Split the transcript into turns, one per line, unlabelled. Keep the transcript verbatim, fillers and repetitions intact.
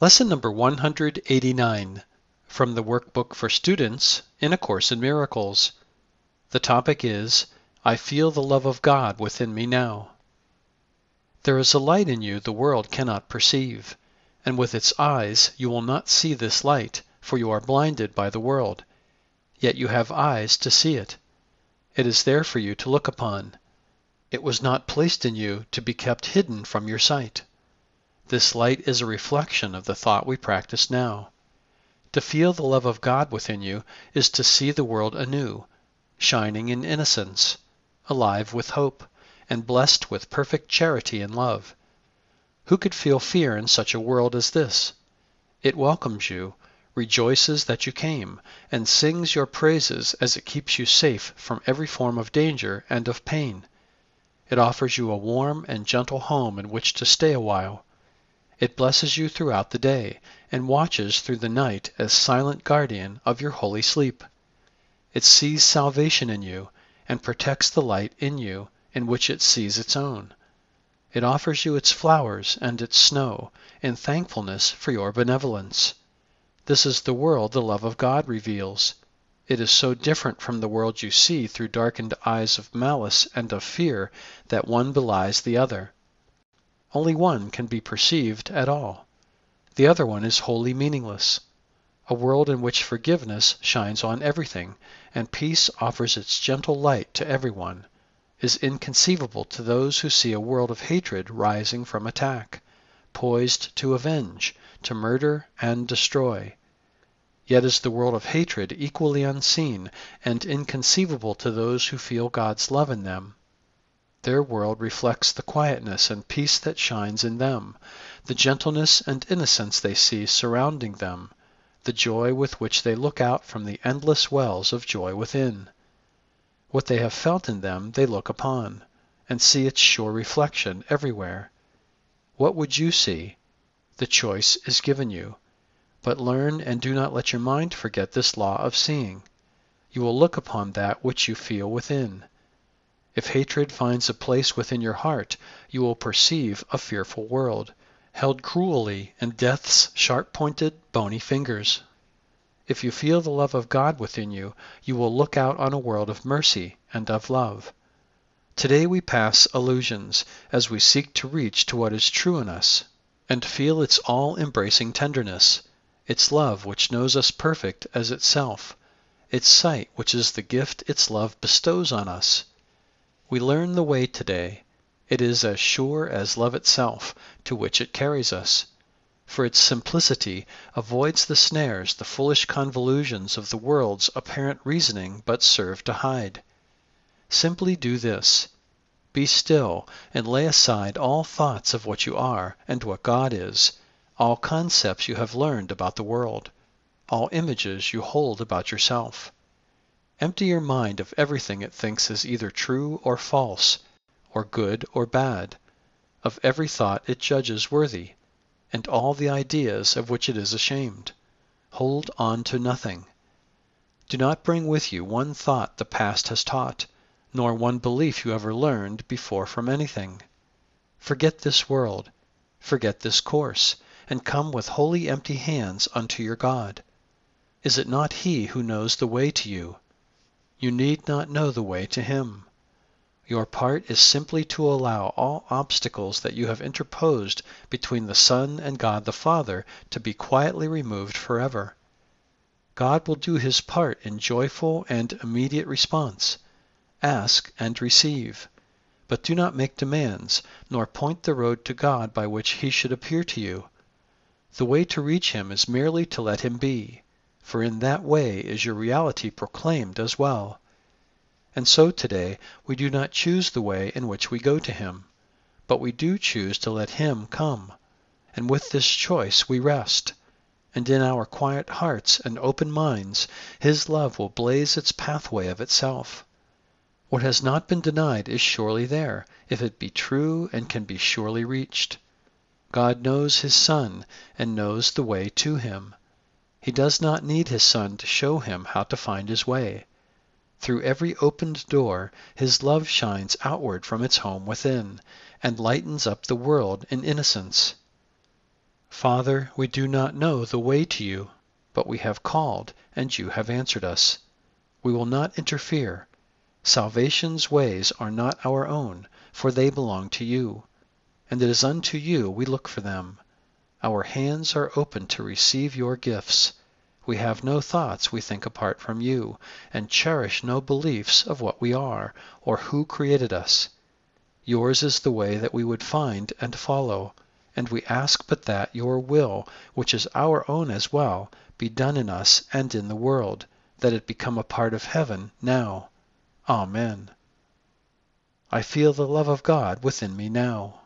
Lesson number one hundred eighty-nine from the Workbook for Students in A Course in Miracles. The topic is, I feel the love of God within me now. There is a light in you the world cannot perceive, and with its eyes you will not see this light, for you are blinded by the world. Yet you have eyes to see it. It is there for you to look upon. It was not placed in you to be kept hidden from your sight. This light is a reflection of the thought we practice now. To feel the love of God within you is to see the world anew, shining in innocence, alive with hope, and blessed with perfect charity and love. Who could feel fear in such a world as this? It welcomes you, rejoices that you came, and sings your praises as it keeps you safe from every form of danger and of pain. It offers you a warm and gentle home in which to stay a while. It blesses you throughout the day, and watches through the night as silent guardian of your holy sleep. It sees salvation in you, and protects the light in you in which it sees its own. It offers you its flowers and its snow in thankfulness for your benevolence. This is the world the love of God reveals. It is so different from the world you see through darkened eyes of malice and of fear that one belies the other. Only one can be perceived at all. The other one is wholly meaningless. A world in which forgiveness shines on everything, and peace offers its gentle light to everyone, is inconceivable to those who see a world of hatred rising from attack, poised to avenge, to murder and destroy. Yet is the world of hatred equally unseen and inconceivable to those who feel God's love in them. Their world reflects the quietness and peace that shines in them, the gentleness and innocence they see surrounding them, the joy with which they look out from the endless wells of joy within. What they have felt in them they look upon, and see its sure reflection everywhere. What would you see? The choice is given you. But learn and do not let your mind forget this law of seeing. You will look upon that which you feel within. If hatred finds a place within your heart, you will perceive a fearful world, held cruelly in death's sharp-pointed, bony fingers. If you feel the love of God within you, you will look out on a world of mercy and of love. Today we pass illusions as we seek to reach to what is true in us, and feel its all-embracing tenderness, its love which knows us perfect as itself, its sight which is the gift its love bestows on us. We learn the way today. It is as sure as love itself, to which it carries us. For its simplicity avoids the snares the foolish convolutions of the world's apparent reasoning but serve to hide. Simply do this. Be still, and lay aside all thoughts of what you are and what God is, all concepts you have learned about the world, all images you hold about yourself. Empty your mind of everything it thinks is either true or false, or good or bad, of every thought it judges worthy, and all the ideas of which it is ashamed. Hold on to nothing. Do not bring with you one thought the past has taught, nor one belief you ever learned before from anything. Forget this world, forget this course, and come with wholly empty hands unto your God. Is it not He who knows the way to you? You need not know the way to Him. Your part is simply to allow all obstacles that you have interposed between the Son and God the Father to be quietly removed forever. God will do His part in joyful and immediate response. Ask and receive. But do not make demands, nor point the road to God by which He should appear to you. The way to reach Him is merely to let Him be, for in that way is your reality proclaimed as well. And so today we do not choose the way in which we go to Him, but we do choose to let Him come, and with this choice we rest, and in our quiet hearts and open minds His love will blaze its pathway of itself. What has not been denied is surely there, if it be true and can be surely reached. God knows His Son and knows the way to Him. He does not need His Son to show Him how to find His way. Through every opened door His love shines outward from its home within, and lightens up the world in innocence. Father, we do not know the way to you, but we have called, and you have answered us. We will not interfere. Salvation's ways are not our own, for they belong to you, and it is unto you we look for them. Our hands are open to receive your gifts. We have no thoughts we think apart from you, and cherish no beliefs of what we are, or who created us. Yours is the way that we would find and follow, and we ask but that your will, which is our own as well, be done in us and in the world, that it become a part of heaven now. Amen. I feel the love of God within me now.